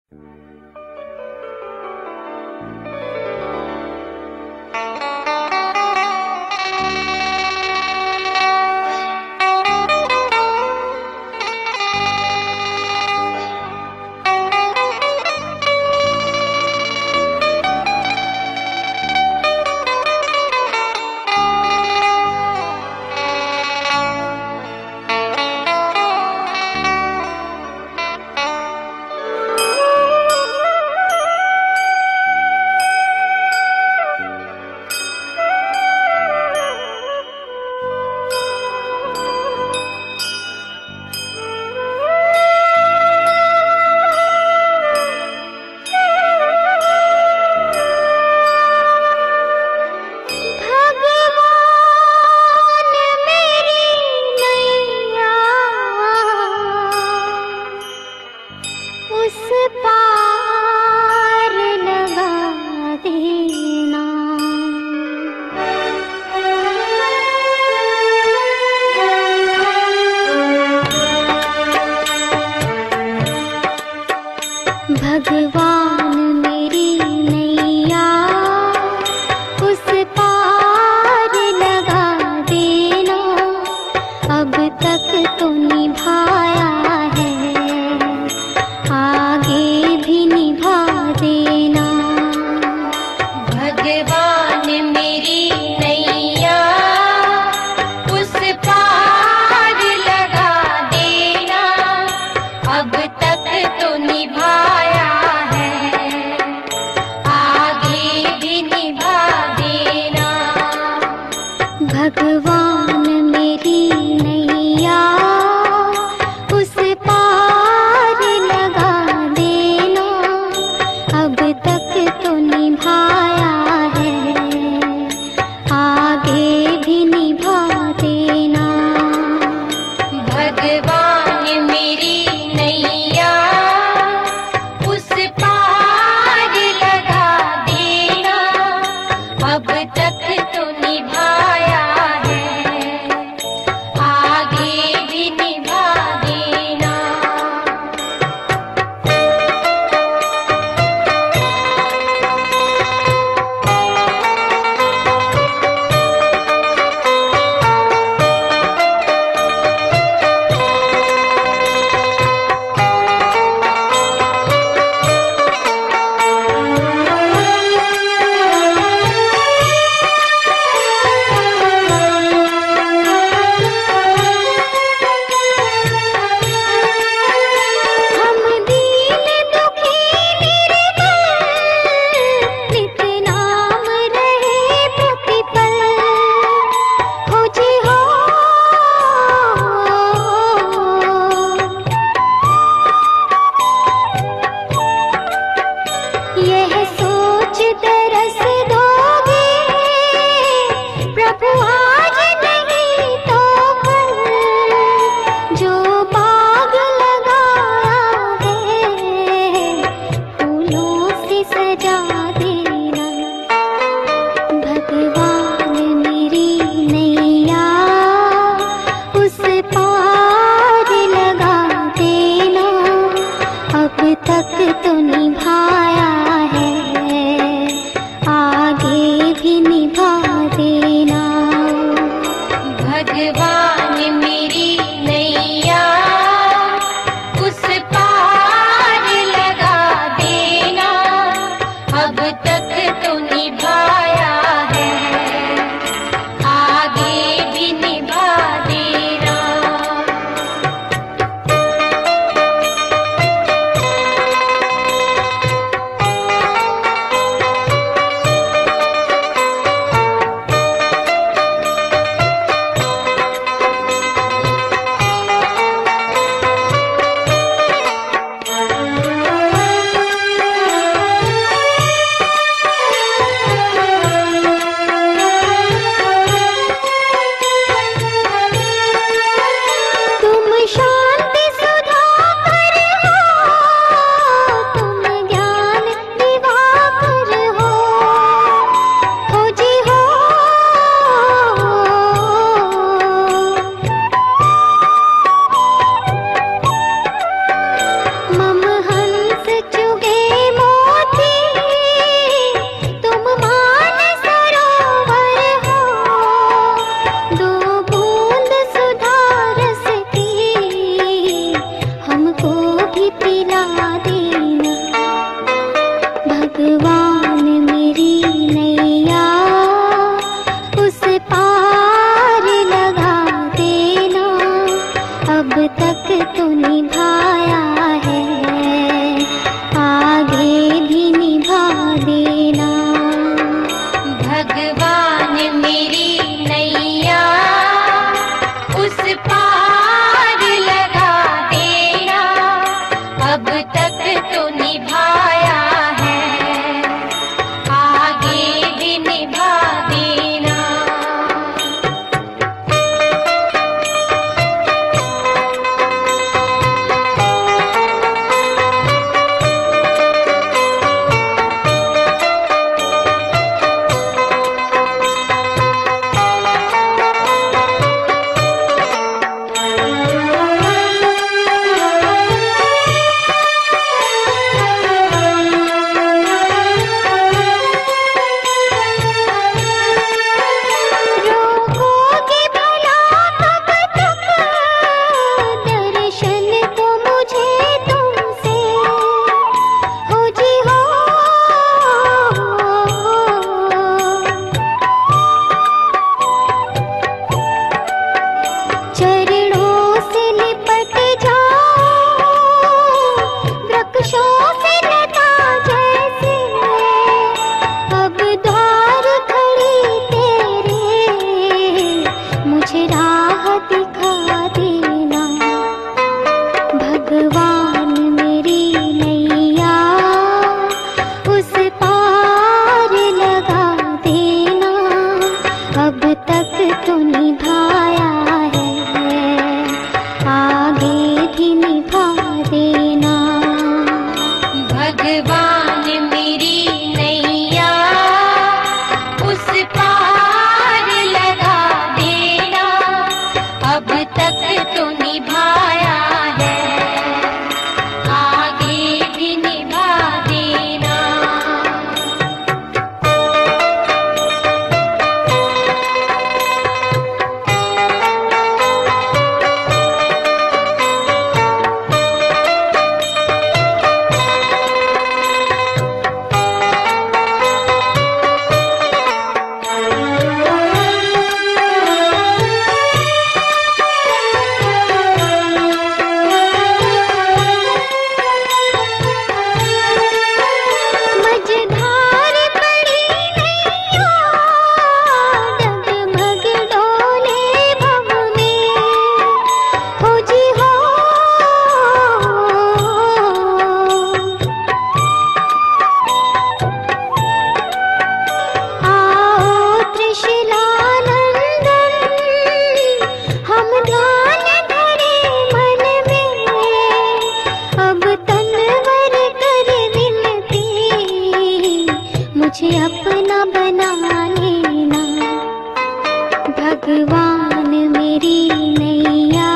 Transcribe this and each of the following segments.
भगवान मेरी नैया उस पार लगा देना, अब तक तो निभाया है, आगे भी निभा देना। भगवान मेरी नैया उस पार लगा देना, अब तक तो निभाया है, आगे भी निभा देना। भगवान मेरी नैया उस पार लगा देना, अब तक तो निभाया है, आगे भी निभा देना। भगवान मेरी नैया उस पार लगा देना, अब तक तो निभाया है, आगे भी निभा देना। हम दीन दुखी निर्बल, नित नाम रहे प्रतिपल, खोजी हो यह सोच तरस दोगे, प्रभु आज नहीं तो कल, जो बाग लगाया है फूलों से सजा देना। भगवान मेरी नैया उस पार लगा देना, अब तक तो निभाया है, आगे भी निभा देना। भगवान मेरी नैया उस पार लगा देना, अब तक तो निभाया है, आगे भी निभा देना। अपना बना लेना। भगवान मेरी नैया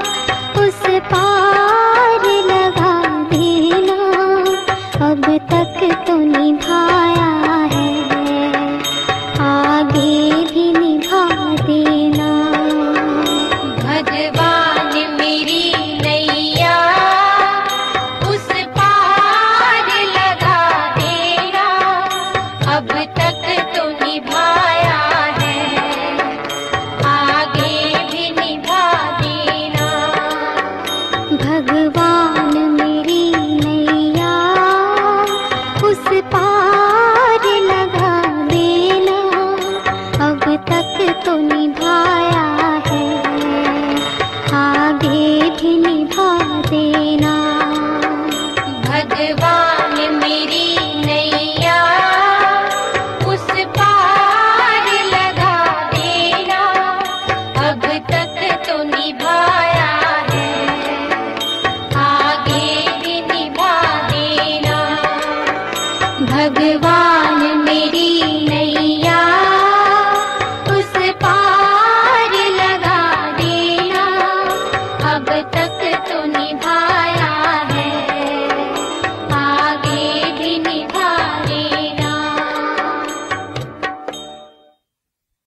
उस पार लगा देना। अब तक